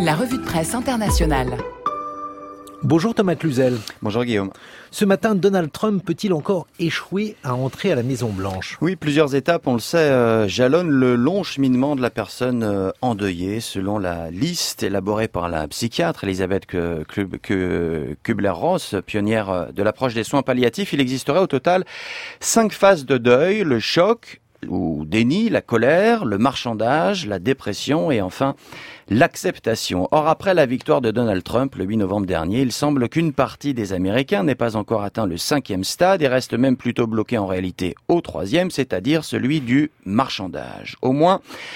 La revue de presse internationale. Bonjour Thomas Cluzel. Bonjour Guillaume. Ce matin, Donald Trump peut-il encore échouer à entrer à la Maison-Blanche ? Oui, plusieurs étapes, on le sait, jalonnent le long cheminement de la personne endeuillée. Selon la liste élaborée par la psychiatre Elisabeth Kubler-Ross, pionnière de l'approche des soins palliatifs, il existerait au total 5 phases de deuil: le choc ou déni, la colère, le marchandage, la dépression et enfin l'acceptation. Or, après la victoire de Donald Trump le 8 novembre dernier, il semble qu'une partie des Américains n'ait pas encore atteint le 5e stade et reste même plutôt bloqué en réalité au 3e, c'est-à-dire celui du marchandage. Au moins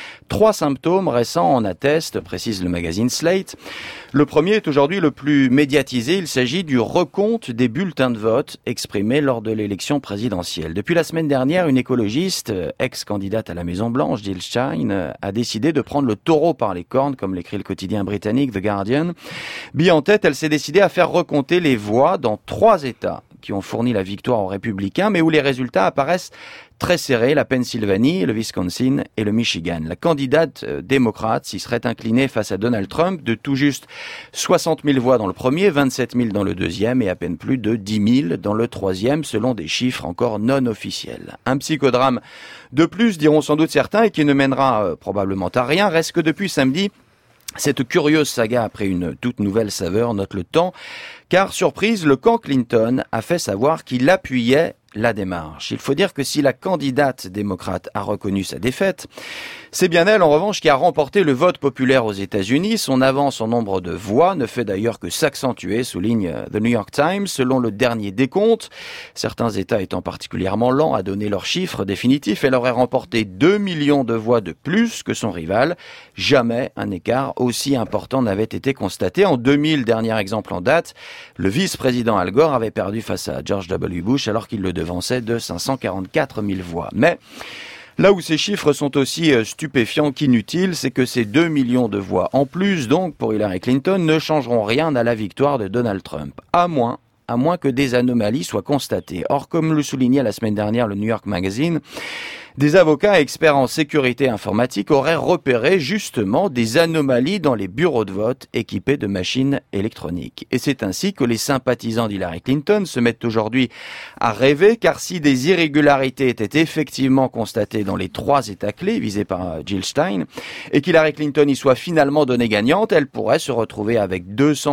3 symptômes récents en attestent, précise le magazine Slate. Le premier est aujourd'hui le plus médiatisé. Il s'agit du recompte des bulletins de vote exprimés lors de l'élection présidentielle. Depuis la semaine dernière, une écologiste, ex-candidate à la Maison-Blanche, Jill Stein, a décidé de prendre le taureau par les cornes, comme l'écrit le quotidien britannique The Guardian. Bille en tête, elle s'est décidée à faire recompter les voix dans 3 États qui ont fourni la victoire aux Républicains, mais où les résultats apparaissent très serrés: la Pennsylvanie, le Wisconsin et le Michigan. La candidate démocrate s'y serait inclinée face à Donald Trump de tout juste 60 000 voix dans le premier, 27 000 dans le deuxième et à peine plus de 10 000 dans le troisième, selon des chiffres encore non officiels. Un psychodrame de plus, diront sans doute certains, et qui ne mènera probablement à rien. Reste que depuis samedi, cette curieuse saga a pris une toute nouvelle saveur, note le Temps, car, surprise, le camp Clinton a fait savoir qu'il appuyait la démarche. Il faut dire que si la candidate démocrate a reconnu sa défaite, c'est bien elle, en revanche, qui a remporté le vote populaire aux États-Unis. Son avance en nombre de voix ne fait d'ailleurs que s'accentuer, souligne The New York Times. Selon le dernier décompte, certains États étant particulièrement lents à donner leurs chiffres définitifs, elle aurait remporté 2 millions de voix de plus que son rival. Jamais un écart aussi important n'avait été constaté. En 2000, dernier exemple en date, le vice-président Al Gore avait perdu face à George W. Bush alors qu'il le devançait de 544 000 voix. Mais là où ces chiffres sont aussi stupéfiants qu'inutiles, c'est que ces 2 millions de voix en plus, donc, pour Hillary Clinton, ne changeront rien à la victoire de Donald Trump. À moins que des anomalies soient constatées. Or, comme le soulignait la semaine dernière le New York Magazine, des avocats experts en sécurité informatique auraient repéré justement des anomalies dans les bureaux de vote équipés de machines électroniques. Et c'est ainsi que les sympathisants d'Hillary Clinton se mettent aujourd'hui à rêver, car si des irrégularités étaient effectivement constatées dans les 3 États clés visés par Jill Stein, et qu'Hillary Clinton y soit finalement donnée gagnante, elle pourrait se retrouver avec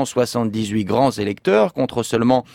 278 grands électeurs contre seulement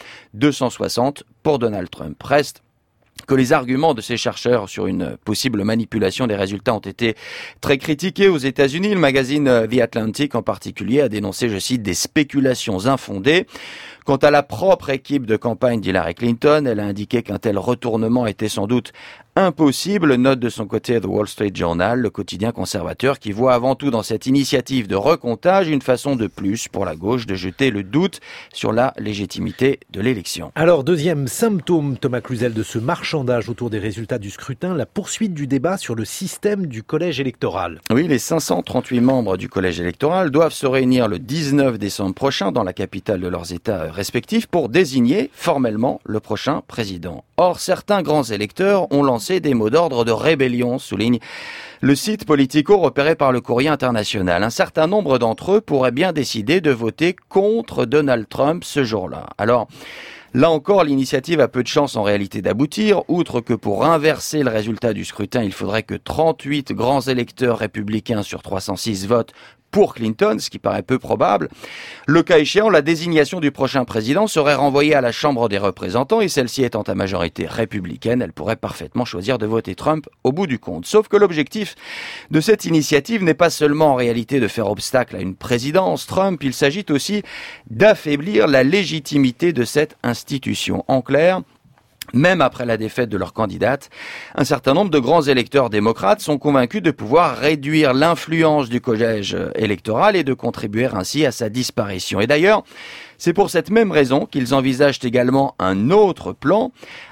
260 pour Donald Trump. Reste que les arguments de ces chercheurs sur une possible manipulation des résultats ont été très critiqués aux États-Unis. Le magazine The Atlantic en particulier a dénoncé, je cite, des spéculations infondées. Quant à la propre équipe de campagne d'Hillary Clinton, elle a indiqué qu'un tel retournement était sans doute impossible. Note de son côté The Wall Street Journal, le quotidien conservateur, qui voit avant tout dans cette initiative de recomptage une façon de plus pour la gauche de jeter le doute sur la légitimité de l'élection. Alors, deuxième symptôme, Thomas Cluzel, de ce marchandage autour des résultats du scrutin, la poursuite du débat sur le système du collège électoral. Oui, les 538 membres du collège électoral doivent se réunir le 19 décembre prochain dans la capitale de leurs États respectifs pour désigner formellement le prochain président. Or, certains grands électeurs ont lancé des mots d'ordre de rébellion, souligne le site Politico repéré par le Courrier international. Un certain nombre d'entre eux pourraient bien décider de voter contre Donald Trump ce jour-là. Alors, là encore, l'initiative a peu de chance en réalité d'aboutir. Outre que pour inverser le résultat du scrutin, il faudrait que 38 grands électeurs républicains sur 306 votent pour Clinton, ce qui paraît peu probable. Le cas échéant, la désignation du prochain président serait renvoyée à la Chambre des représentants et celle-ci étant à majorité républicaine, elle pourrait parfaitement choisir de voter Trump au bout du compte. Sauf que l'objectif de cette initiative n'est pas seulement en réalité de faire obstacle à une présidence Trump, il s'agit aussi d'affaiblir la légitimité de cette institution. En clair, même après la défaite de leur candidate, un certain nombre de grands électeurs démocrates sont convaincus de pouvoir réduire l'influence du collège électoral et de contribuer ainsi à sa disparition. Et d'ailleurs, c'est pour cette même raison qu'ils envisagent également un autre plan,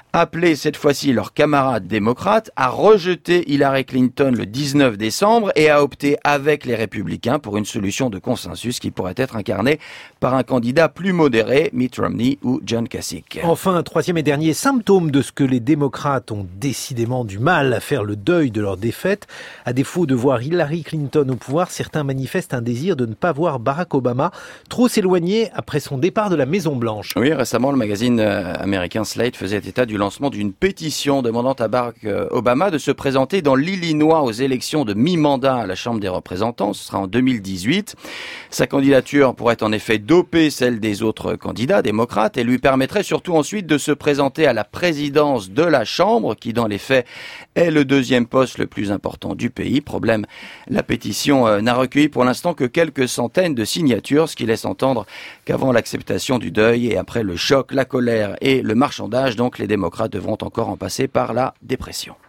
appelé cette fois-ci leurs camarades démocrates à rejeter Hillary Clinton le 19 décembre et à opter avec les républicains pour une solution de consensus qui pourrait être incarnée par un candidat plus modéré, Mitt Romney ou John Kasich. Enfin, troisième et dernier symptôme de ce que les démocrates ont décidément du mal à faire le deuil de leur défaite. À défaut de voir Hillary Clinton au pouvoir, certains manifestent un désir de ne pas voir Barack Obama trop s'éloigner après son départ de la Maison-Blanche. Oui, récemment, le magazine américain Slate faisait état du lancement d'une pétition demandant à Barack Obama de se présenter dans l'Illinois aux élections de mi-mandat à la Chambre des représentants. Ce sera en 2018. Sa candidature pourrait en effet doper celle des autres candidats démocrates et lui permettrait surtout ensuite de se présenter à la présidence de la Chambre, qui dans les faits est le deuxième poste le plus important du pays. Problème, la pétition n'a recueilli pour l'instant que quelques centaines de signatures, ce qui laisse entendre qu'avant l'acceptation du deuil et après le choc, la colère et le marchandage, donc les démocrates devront encore en passer par la dépression.